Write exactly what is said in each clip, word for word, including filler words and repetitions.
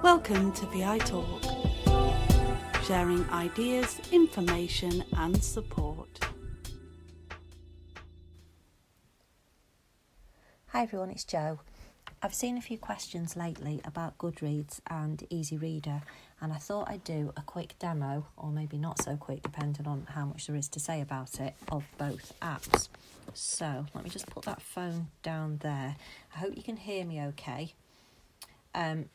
Welcome to V I Talk, sharing ideas, information and support. Hi everyone, it's Jo. I've seen a few questions lately about Goodreads and Easy Reader, and I thought I'd do a quick demo, or maybe not so quick depending on how much there is to say about it, of both apps. So let me just put that phone down there. I hope you can hear me okay. Um,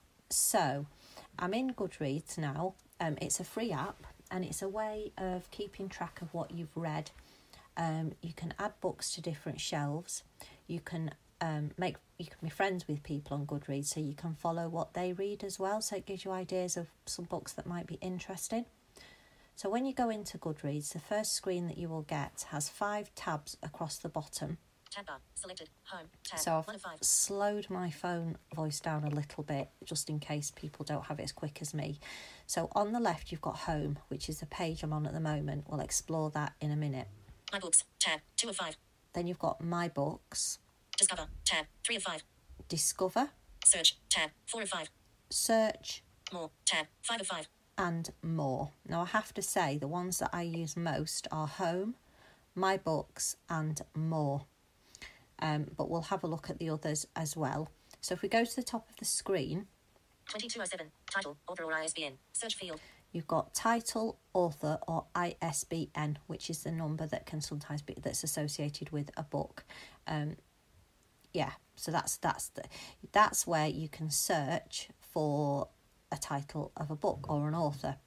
so I'm in Goodreads now. Um, it's a free app and it's a way of keeping track of what you've read. Um, you can add books to different shelves. You can um, make you can be friends with people on Goodreads, so you can follow what they read as well. So it gives you ideas of some books that might be interesting. So when you go into Goodreads, the first screen that you will get has five tabs across the bottom. Tab bar, selected, home, tab, So I've one of five. slowed my phone voice down a little bit, just in case people don't have it as quick as me. So on the left, you've got home, which is the page I'm on at the moment. We'll explore that in a minute. My books, tab, two of five. Then you've got my books, Discover, tab, three of five. discover, Search, tab, four of five. search, More, tab, five of five. and more. Now I have to say the ones that I use most are home, my books and more. Um, but we'll have a look at the others as well. So if we go to the top of the screen, twenty-two oh seven, title, author or I S B N. Search field. you've got title, author or I S B N, which is the number that can sometimes be that's associated with a book. Um, yeah, so that's that's the that's where you can search for a title of a book or an author.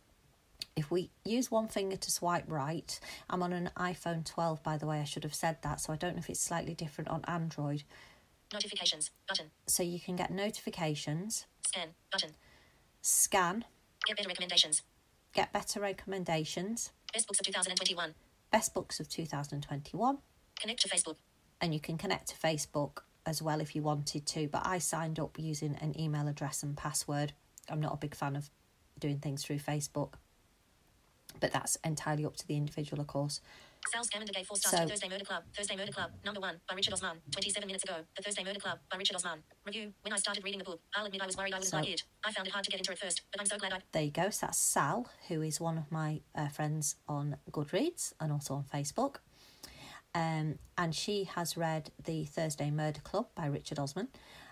If we use one finger to swipe right, I'm on an iPhone twelve, by the way, I should have said that, so I don't know if it's slightly different on Android. Notifications, button. So you can get notifications, Scan, button. scan, Get better recommendations. get better recommendations, Best books of two thousand twenty-one. best books of two thousand twenty-one, Connect to Facebook. and you can connect to Facebook as well if you wanted to, but I signed up using an email address and password. I'm not a big fan of doing things through Facebook, but that's entirely up to the individual, of course. Sal Scamander gave four stars So- to Thursday Murder Club. Thursday Murder Club, number one, by Richard Osman. twenty-seven minutes ago. The Thursday Murder Club, by Richard Osman. Review. When I started reading the book, I'll admit I was worried I wouldn't So- like it. I found it hard to get into at first, but I'm so glad I... There you go. So that's Sal, who is one of my uh, friends on Goodreads and also on Facebook. Um, and she has read The Thursday Murder Club by Richard Osman.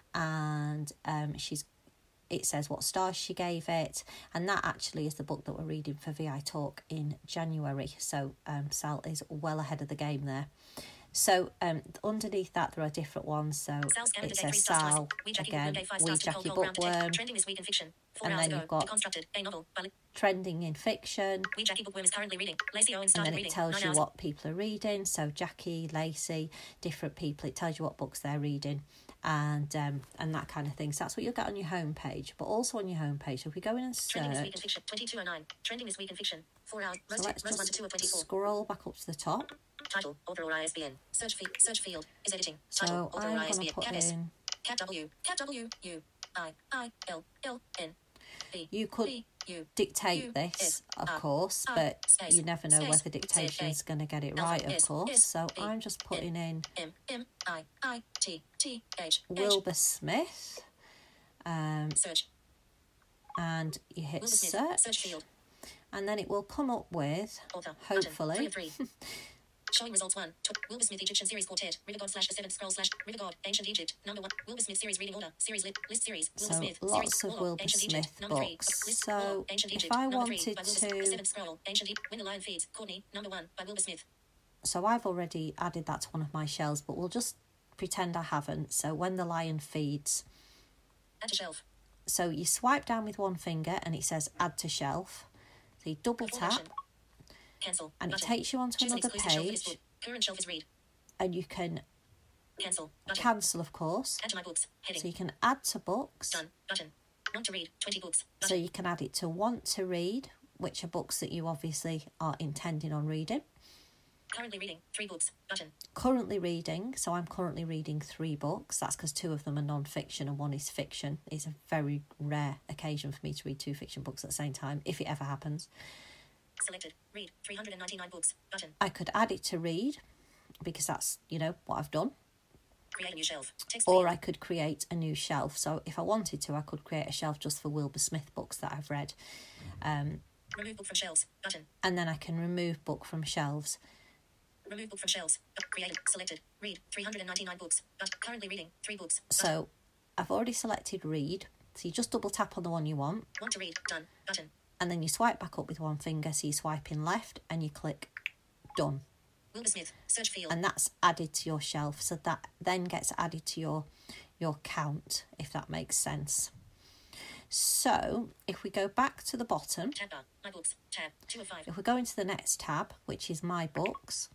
And um, she's it says what stars she gave it. And that actually is the book that we're reading for V I Talk in January. So um, Sal is well ahead of the game there. So um, underneath that, there are different ones. So Sal Scamander it gave three says stars to Sal, myself. We Jackie again, Bookworm gave five We stars to Jackie Cold Gold Round Bookworm. Detect. Trending this week in fiction. Four And hours then ago. you've got- Deconstructed, a novel by... Trending in fiction. We Jackie Bookworm is currently reading. Lacey Owens And started then it reading. tells Nine you hours. what people are reading. So Jackie, Lacey, different people. It tells you what books they're reading, and um, and that kind of thing. So that's what you'll get on your homepage. But also on your homepage, so if we go in and Trending this week in search, fiction. twenty-two oh nine. Trending this week in fiction. Four hours. so Most, let's most one to two of just twenty-four. scroll back up to the top. Title, author or I S B N. Search field. Search field is editing. So Title, author I'm or I S B going N. to put Cat S. in. Cat W. Cat W. U. I. I. L. L. N. B. You could B. U. dictate U, this, S, of R, course, R, but space, you never know space, whether Z, dictation's A, going to get it Alpha, right, of S, course. S, So B, I'm just putting in M. M. I. I. T. T. H. H. Wilbur Smith, um, Search. and you hit Wilbur Smith. search, Search field. and then it will come up with, Author. Button. hopefully, Three of three. Showing results one. Tw- Wilbur Smith Egyptian series quartet. River God slash the seventh scroll slash River God ancient Egypt. Number one. Wilbur Smith series reading order. Series list, list series. Wilbur So Smith lots series of Warlock, Wilbur ancient Smith Egypt. Number three. books. List, So Warlock, ancient if Egypt. I Number three, wanted by Wilbur Smith. to- Seventh scroll. Ancient Egypt. When the Lion Feeds. Courtney. Number one by Wilbur Smith. so I've already added that to one of my shelves, but we'll just pretend I haven't. So When the Lion Feeds. Add to shelf. So you swipe down with one finger and it says add to shelf. So you double Full tap action. Cancel. and it Button. takes you onto Choose an another exclusive shelf for this page, book. Current shelf is read. and you can Cancel. Button. cancel, of course. Add to my books. Heading. So you can add to books. Done. Button. Want to read. twenty books. So Button. you can add it to want to read, which are books that you obviously are intending on reading. Currently reading. Three books. Button. Currently reading, so I'm currently reading three books. That's because two of them are non-fiction and one is fiction. It's a very rare occasion for me to read two fiction books at the same time, if it ever happens. Selected. Read. three hundred ninety-nine books. Button. I could add it to read, because that's, you know, what I've done. Create a new shelf. Text or field. I could create a new shelf. So if I wanted to, I could create a shelf just for Wilbur Smith books that I've read. Um, Remove book from shelves. Button. and then I can remove book from shelves. Remove book from shelves. Created. Selected. Read. three hundred ninety-nine books. But currently reading. Three books. Button. So I've already selected read. So you just double tap on the one you want. Want to read. Done. Button. And then you swipe back up with one finger. So you're swiping left and you click done. Wilbur Smith. Search field. And that's added to your shelf. So that then gets added to your, your count, if that makes sense. So if we go back to the bottom, Tab bar. My books. Tab. Two of five. if we go into the next tab, which is my books,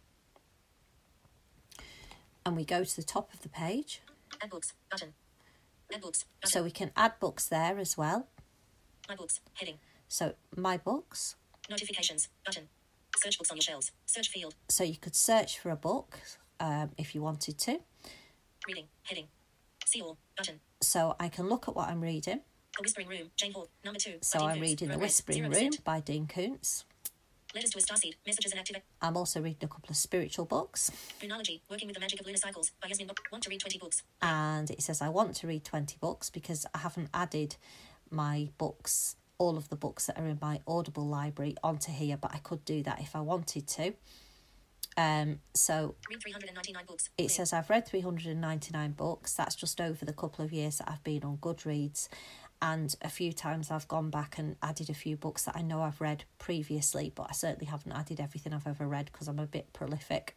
and we go to the top of the page, Add books. Button. Add books. Button. so we can add books there as well. My books. Heading. So my books, Notifications. Button. Search books on your shelves. Search field. so you could search for a book um, if you wanted to. Reading. Heading. See all. Button. So I can look at what I'm reading. The Whispering Room. Jane Hall. Number two. So by Dean I'm Koontz. reading The Progress, Whispering zero Room percent. by Dean Koontz. Letters to a Starseed. Messages and activate. I'm also reading a couple of spiritual books. Moonology. Working with the Magic of Lunar Cycles by Yasmin. Book. Want to read twenty books. And it says I want to read twenty books because I haven't added my books, all of the books that are in my Audible library onto here, but I could do that if I wanted to. Um, so Read three hundred ninety-nine books. it Link. says I've read three hundred ninety-nine books. That's just over the couple of years that I've been on Goodreads. And a few times I've gone back and added a few books that I know I've read previously, but I certainly haven't added everything I've ever read because I'm a bit prolific.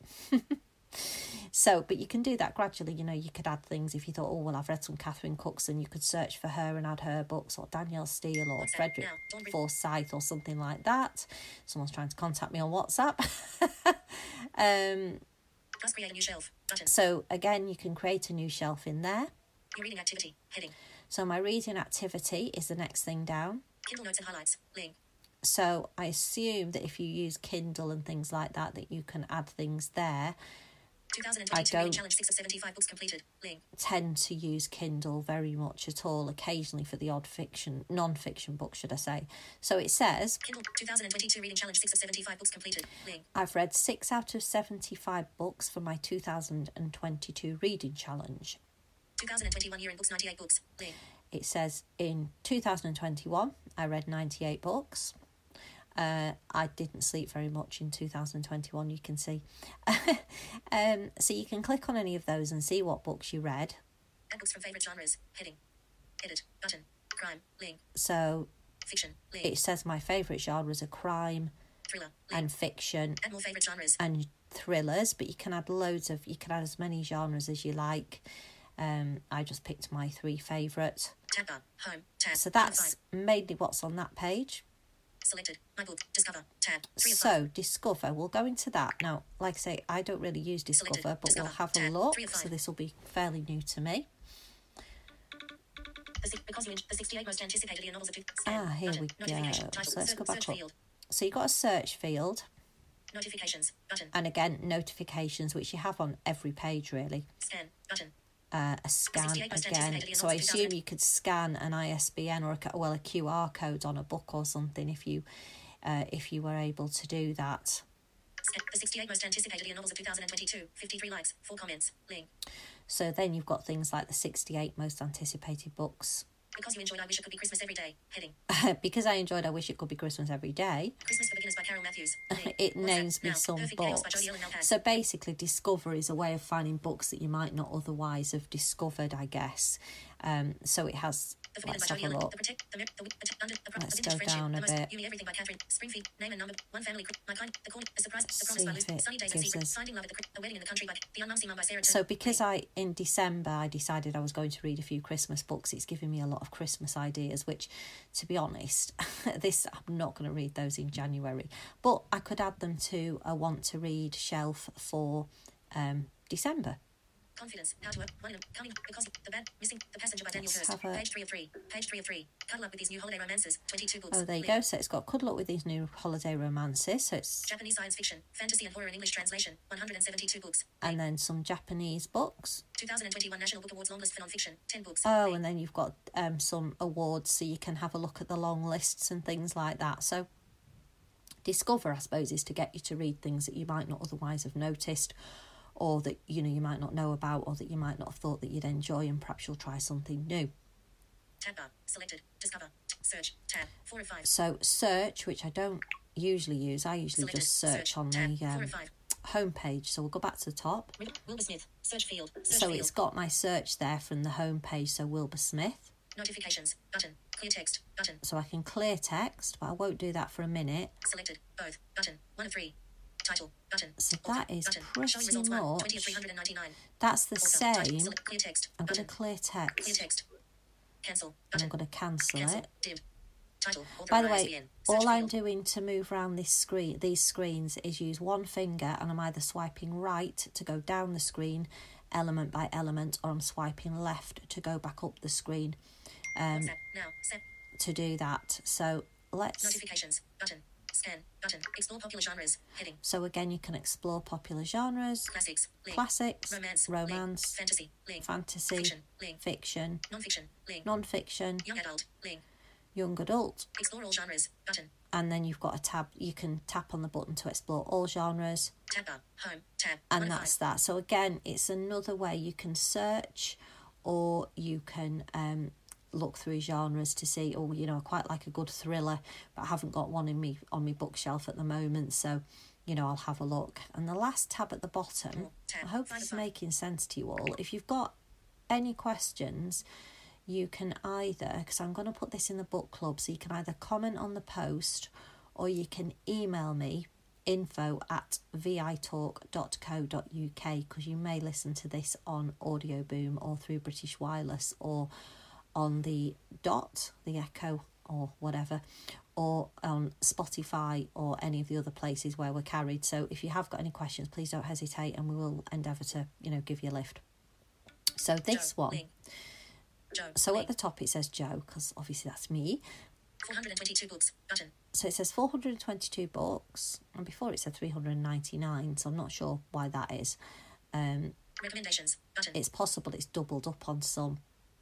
So, but you can do that gradually. You know, you could add things if you thought, oh, well, I've read some Catherine Cookson. You could search for her and add her books, or Danielle Steele, or WhatsApp Frederick now. Dawn Bri- Forsyth, or something like that. Someone's trying to contact me on WhatsApp. um, Plus create a new shelf. Button. so again, you can create a new shelf in there. Your reading activity. Heading. So my reading activity is the next thing down. Kindle notes and highlights. Link. So I assume that if you use Kindle and things like that, that you can add things there. twenty I twenty-two reading don't challenge. Six of seventy-five books completed. Link. tend to use Kindle very much at all, occasionally for the odd fiction, non-fiction book, should I say. So it says, Kindle. twenty twenty-two reading challenge. Six of seventy-five books completed. Link. I've read six out of seventy-five books for my two thousand twenty-two reading challenge. twenty twenty-one year in books. ninety-eight books. Link. It says in two thousand twenty-one, I read ninety-eight books. Uh, I didn't sleep very much in two thousand twenty-one, you can see. um, so you can click on any of those and see what books you read. Add books from favorite genres. Heading. Edit. Button. Crime. Link. So Fiction. Link. it says my favourite genres are crime Thriller. Link. and fiction Add more favorite genres. and thrillers, but you can add loads of, you can add as many genres as you like. Um, I just picked my three favourite. Tab bar. Home. Tab. So Two of that's five. mainly what's on that page. Selected. My book. Discover. Tab. Three of five. So Discover, we'll go into that. Now, like I say, I don't really use Discover, Selected. but we'll Discover. have a Tab. look. Three of So five. this will be fairly new to me. The six, because you in, the sixty-eight most anticipated novels of two. Scan. Ah, here Button. we go. Notification. Title. So let's Search, go back search up. field. So you've got a search field, Notifications. Button. and again, notifications, which you have on every page, really. Scan. Button. Uh, a scan sixty-eight most again. anticipated So I novels of assume you could scan an I S B N or a, co- well, a Q R code on a book or something if you, uh, if you were able to do that. Scan. The sixty-eight most anticipated novels of two thousand twenty-two. fifty-three likes. four comments. Link. So then you've got things like the sixty-eight most anticipated books. Because you enjoyed I Wish It Could Be Christmas Every Day. Heading. Because I enjoyed I Wish It Could Be Christmas Every Day, Christmas for Beginners by Carol Matthews. Link. it WhatsApp. names me Now. some Perfect Chaos by books. Jodie Ellen Malpass. So basically, Discover is a way of finding books that you might not otherwise have discovered, I guess. Um, so it has, The Forbidden let's by have Jodie a Ellen. look. The Protect. The Mir- the Wi- the Under. The Pro- Let's the Vintage go Friendship. down The a Most. bit. You Me Everything by Catherine. Springfield. Name and Number. One Family. My Kind. The Corner. The Surprise. The Promise See by if Lucy. it Sunny Days and gives Secrets. us- Finding Love at the Cri- The Wedding in the Country by The Unknown Seaman by Sarah So Turner. because Link. I, in December, I decided I was going to read a few Christmas books, it's giving me a lot of Christmas ideas, which, to be honest, this I'm not going to read those in January. But I could add them to a want-to-read shelf for um, December. Confidence. How to work. One in a, coming. Because the bad. Missing. The Passenger by Daniel Let's Hurst. have a- Page three of three. Page three of three. Cuddle up with these new holiday romances. twenty-two books. Oh, there you Link. go. So it's got Cuddle Up with These New Holiday Romances. So it's, Japanese science fiction, fantasy and horror in English translation. one hundred seventy-two books. and then some Japanese books. twenty twenty-one National Book Awards long list for non-fiction. ten books. Oh, Link. and then you've got um, some awards, so you can have a look at the long lists and things like that. So Discover, I suppose, is to get you to read things that you might not otherwise have noticed or that, you know, you might not know about, or that you might not have thought that you'd enjoy, and perhaps you'll try something new. Tab bar. Selected. Discover. Search. Tab. Four of five. So search, which I don't usually use, I usually Selected. just search, Search. on Tab. the Four um, of five. home page. So we'll go back to the top. Wilbur Smith. Search field. Search So field. it's got my search there from the home page, so Wilbur Smith. Notifications. Button. Clear text. Button. So I can clear text, but I won't do that for a minute. Selected. Both. Button. One of three. Title. Button. So Author. that is Button. pretty Showing results one. much, twenty of three hundred ninety-nine. that's the Author. Title. same. Select. Clear text. I'm going Button. to clear Clear text, text. Cancel. and Button. I'm going to cancel Cancel. it. Dimmed. Title. Author By the I S way, B N. Search all I'm field. doing to move around this screen, these screens, is use one finger, and I'm either swiping right to go down the screen, element by element, or I'm swiping left to go back up the screen um, WhatsApp. Now. Set. to do that. So let's. Notifications. Button. Scan. Button. Explore popular genres. Heading. So again, you can explore popular genres, Classics. Link. classics, Romance. romance, Link. Fantasy. Link. fantasy, Fiction. Link. fiction, Non-fiction. Link. non-fiction, Young adult. Link. young adult. Explore all genres. Button. And then you've got a tab, you can tap on the button to explore all genres, Tab bar. Home. Tab. and One of that's five. that. So again, it's another way you can search, or you can um, look through genres to see, oh, you know, I quite like a good thriller, but I haven't got one in me on my bookshelf at the moment, so, you know, I'll have a look. And the last tab at the bottom, More. Tab. I hope Five it's of five. making sense to you all. If you've got any questions, you can either, because I'm going to put this in the book club, so you can either comment on the post, or you can email me, info at vitalk dot co dot uk, because you may listen to this on Audio Boom or through British Wireless, or on the Dot, the Echo, or whatever, or on Spotify or any of the other places where we're carried. So if you have got any questions, please don't hesitate, and we will endeavour to, you know, give you a lift. So this Joe. one, Link. Joe. so at Link. the top it says Joe, because obviously that's me. four hundred twenty-two books. Button. So it says four hundred twenty-two books, and before it said three hundred ninety-nine, so I'm not sure why that is. Um, Recommendations. Button. it's possible it's doubled up on some.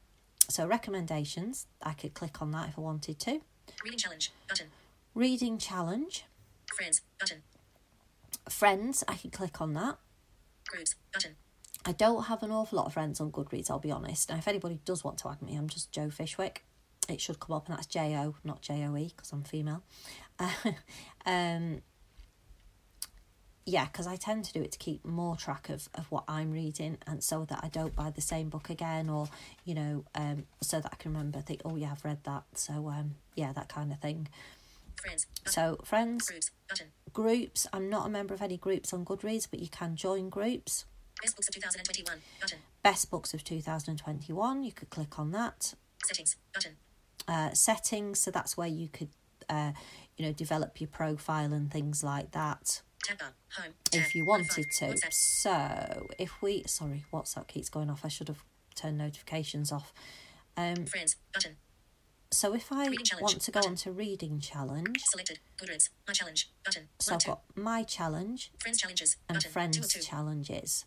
So recommendations, I could click on that if I wanted to. Reading challenge. Button. Reading challenge. Friends. Button. Friends, I could click on that. Groups. Button. I don't have an awful lot of friends on Goodreads, I'll be honest. And if anybody does want to add me, I'm just Joe Fishwick. It should come up, and that's J O, not J O E, because I'm female. Uh, um, yeah, because I tend to do it to keep more track of, of what I'm reading, and so that I don't buy the same book again, or, you know, um, so that I can remember, think, oh yeah, I've read that. So, um, yeah, that kind of thing. Friends. Button. So, friends, Groups. Button. groups. I'm not a member of any groups on Goodreads, but you can join groups. Best books of two thousand twenty-one. Button. Best books of two thousand twenty-one, you could click on that. Settings. Button. Uh, settings, so that's where you could, uh, you know, develop your profile and things like that Tab bar. Home. Tab. if you One of wanted five. to. WhatsApp. So if we, sorry, WhatsApp keeps going off. I should have turned notifications off. Um, Friends. Button. so if I Reading challenge. want to go Button. on to reading challenge, Selected. Goodreads. My challenge. Button. so One I've two. got my challenge Friends challenges. and Button. Two friends of two. challenges.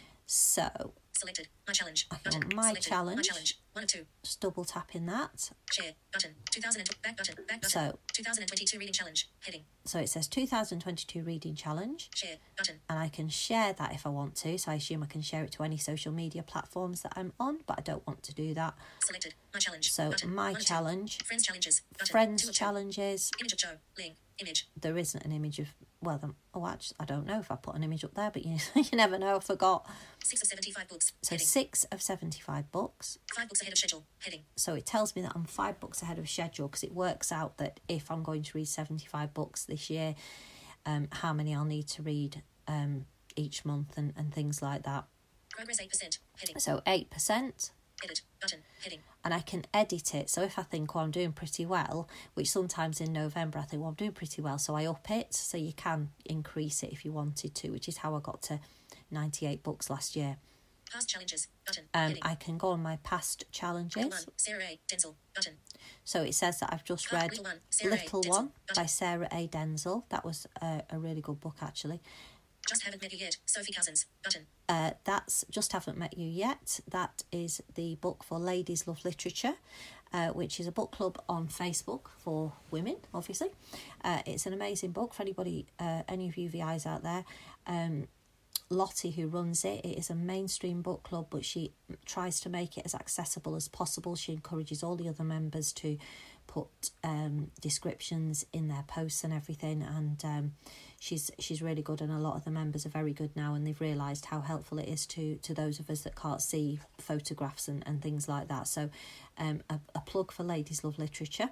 So Selected. My challenge. I Button. want my Selected. My challenge. challenge. One of two. just double tapping that. Share. Button. two thousand. Back button. Back button. So two thousand twenty-two reading challenge. Heading. so it says two thousand twenty-two reading challenge. Share. Button. And I can share that if I want to. So I assume I can share it to any social media platforms that I'm on, but I don't want to do that. Selected. My challenge. So Button. my One of two. challenge, Friends challenges. Button. Two friends of two. challenges. Image of Joe. Link. Image. There isn't an image of, well, them, oh, actually, I don't know if I put an image up there, but you, you never know, I forgot. Six of seventy-five books. So Heading. six of seventy-five books. Five books ahead of schedule. Heading. So it tells me that I'm five books ahead of schedule, because it works out that if I'm going to read seventy-five books this year, um, how many I'll need to read um, each month and, and things like that. Progress eight percent. Heading. So eight percent. Edit. Button. Heading. And I can edit it. So if I think, well, I'm doing pretty well, which sometimes in November I think, well, I'm doing pretty well, so I up it. So you can increase it if you wanted to, which is how I got to ninety-eight books last year. Past challenges. Button. Um, Heading. I can go on my past Little challenges. one. Sarah A. Denzel. Button. So it says that I've just Card read Little One. Sarah A. Little Denzel. One by Button. Sarah A. Denzel. That was a, a really good book, actually. Just haven't met you yet. Sophie Cousins. Button. Uh, that's Just Haven't Met You Yet. That is the book for Ladies Love Literature, uh, which is a book club on Facebook for women, obviously. Uh, it's an amazing book for anybody, uh, any of you V Is out there. Um, Lottie, who runs it, it is a mainstream book club, but she tries to make it as accessible as possible. She encourages all the other members to put um, descriptions in their posts and everything, and um, she's she's really good, and a lot of the members are very good now, and they've realised how helpful it is to to those of us that can't see photographs and, and things like that. So um, a, a plug for Ladies Love Literature,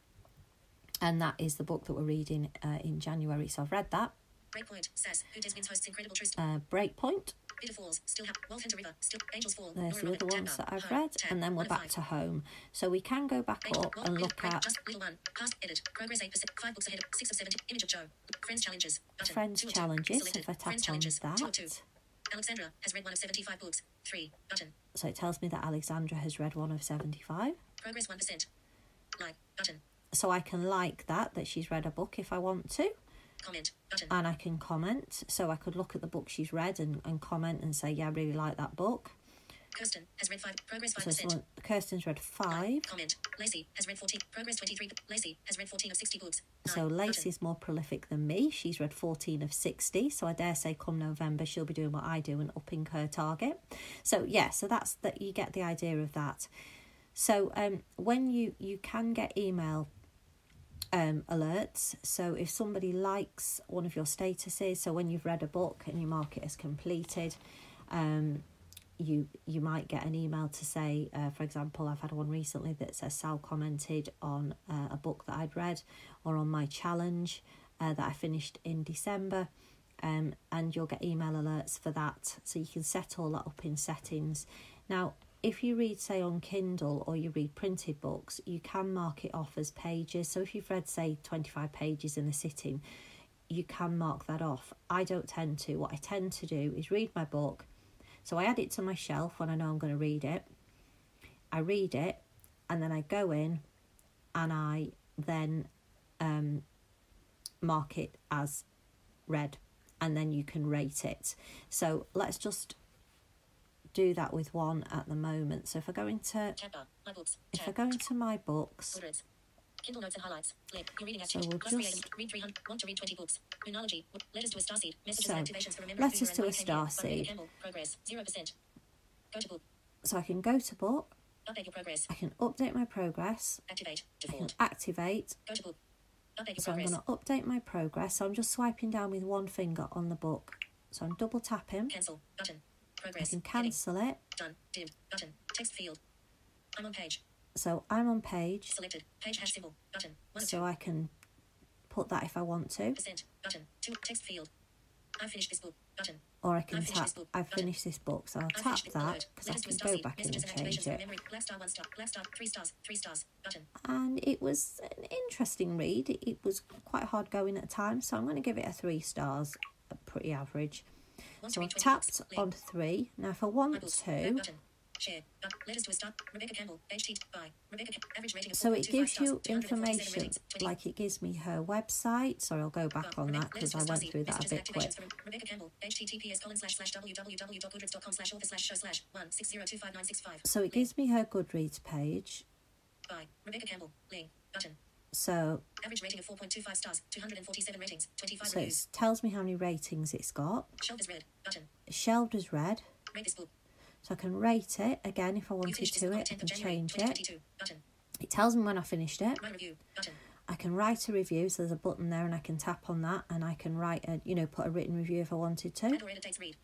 and that is the book that we're reading uh, in January, so I've read that. Breakpoint says Who Des Wins hosts Incredible True Uh, Breakpoint. Bitter Falls, Still Have Wolf Hunter River, Still Angels Fall. There's Nora the other Robin, ones Temper, that I've Home, read, ten, and then we're one of back five. to home. So we can go back Angel, up Roll, and Read, look Break, at Just, Little One, Past, Edit, Progress eight percent, five books ahead, six of seventy, Image of Joe, Friends Challenges, button, Friends two of two, Challenges. selected, If I tap Friends on Challenges, two of two. that, Alexandra has read one of seventy-five books, three, button, so it tells me that Alexandra has read one of seventy-five. Progress one percent, like, button, So I can like that, that she's read a book if I want to, comment, button, and I can comment. So I could look at the book she's read and, and comment and say, yeah, I really like that book. Kirsten has read five, progress five So percent. someone, Kirsten's read five. Comment. Lacey has read fourteen. Progress twenty-three. Lacey has read fourteen of sixty books. Nine. So Button. Lacey's more prolific than me. She's read fourteen of sixty. So I dare say come November she'll be doing what I do and upping her target. So yeah, so that's that. You get the idea of that. So um, when you, you can get email um, alerts. So if somebody likes one of your statuses, so when you've read a book and you mark it as completed, um, you you might get an email to say, uh, for example, I've had one recently that says Sal commented on uh, a book that I'd read, or on my challenge uh, that I finished in December, um, and you'll get email alerts for that. So you can set all that up in settings. Now, if you read, say, on Kindle or you read printed books, you can mark it off as pages. So if you've read, say, twenty-five pages in a sitting, you can mark that off. I don't tend to. What I tend to do is read my book. So I add it to my shelf when I know I'm going to read it. I read it, and then I go in and I then um, mark it as read, and then you can rate it. So let's just do that with one at the moment. So if I go into Tab bar. My books. if I Tab. go into my books, Hundreds. Kindle notes and highlights. Link. Your reading So activity. we'll Glossary just- items. Read three hundred. Want to read twenty books. Moonology. Letters to a starseed. Messages So, and activations for remember. letters to a starseed. Campbell. Progress. Zero percent. Go to book. so I can go to book, Update your progress. I can update my progress, Activate. I can Default. activate. Go to book. Update your So I'm progress. going to update my progress. So I'm just swiping down with one finger on the book. So I'm double tapping. Cancel. Button. I Progress. can Heading. cancel it. Done. Dim. Button. Text field. I'm on page. So I'm on page. Selected. Page hash symbol. Button. One of So two. I can put that if I want to. Percent. Button. Two. Text field. I finished this book. Button. Or I can I've finished tap, this book. I've Button. finished this book. So I'll I tap finished this that alert. because I Letters to a can go starseed. back in Messages and and activations change for it. memory. Black star. One star. Black star. Three stars. Three stars. Button. And it was an interesting read. It, it was quite hard going at times. So I'm going to give it a three stars, a pretty average. Want So to I've read twenty tapped books. Link. on three. Now if I My want books. to, Back button. Share. But letters to a start. Rebecca Campbell. H T. By. Rebecca. Cam- average rating of so it four point two five gives stars. you two hundred forty-seven information, ratings. twenty. like it gives me her website. Sorry, I'll go back on that because I went through that a bit quick. Rebecca Campbell, https colon slash slash www.goodreads.com slash author slash show slash one six zero two five nine six five. So it gives me her Goodreads page. By Rebecca Campbell, link button. So, Average rating of four point two five stars, two hundred forty-seven ratings, twenty-five so reviews. it tells me how many ratings it's got. Shelf is red button. Shelved as red. Rate this book. So I can rate it. Again, if I You wanted finished this to book on it, I tenth can of January, change twenty it. twenty-two. Button. It tells me when I finished it. Write review button. I can write a review, so there's a button there and I can tap on that and I can write a, you know, put a written review if I wanted to. Add or edit dates read.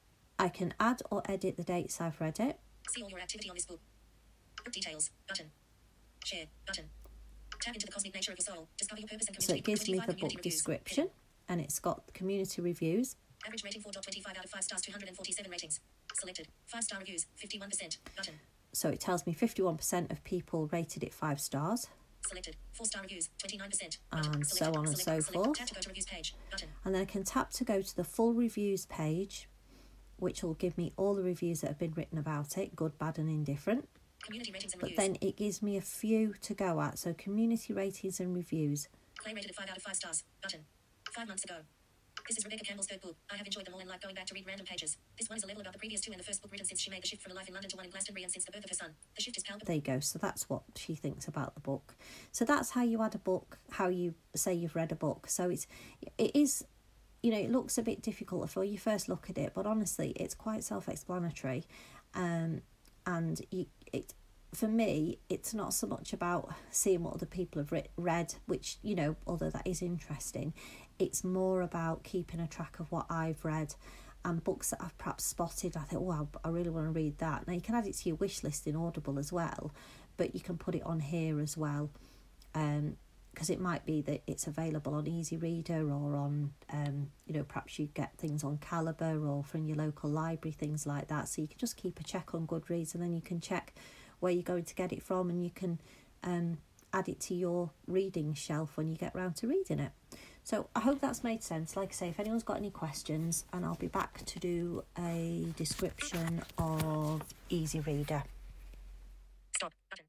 I can add or edit the dates I've read it. See all your activity on this book. Book details button. Share button. Tap into the cosmic nature of your soul. Discover your purpose and So community. it gives me twenty-five the community book reviews. description and it's got community reviews. Average rating four point two five out of five stars, two hundred forty-seven ratings. Selected. five star reviews, fifty-one percent. Button. So it tells me fifty-one percent of people rated it five stars. Selected. four star reviews, twenty-nine percent. And so on and so select, forth. Tap to go to reviews page. Button. And then I can tap to go to the full reviews page, which will give me all the reviews that have been written about it, good, bad and indifferent. Community ratings and But reviews. then it gives me a few to go at. So community ratings and reviews. Clay rated at five out of five stars. Button. Five months ago. This is Rebecca Campbell's third book. I have enjoyed them all and like going back to read random pages. This one is a level about the previous two and the first book written since she made the shift from a life in London to one in Glastonbury and since the birth of her son. The shift is palpable. There you go. So that's what she thinks about the book. So that's how you add a book, how you say you've read a book. So it's it is you know, it looks a bit difficult for you first look at it, but honestly, it's quite self-explanatory. Um, and you, it, for me, it's not so much about seeing what other people have re- read, which, you know, although that is interesting, it's more about keeping a track of what I've read and books that I've perhaps spotted. I think, oh, I really want to read that. Now, you can add it to your wish list in Audible as well, but you can put it on here as well. Um, because it might be that it's available on Easy Reader or on, um, you know, perhaps you get things on Calibre or from your local library, things like that. So you can just keep a check on Goodreads, and then you can check where you're going to get it from, and you can um, add it to your reading shelf when you get round to reading it. So I hope that's made sense. Like I say, if anyone's got any questions, and I'll be back to do a description of Easy Reader. Stop button.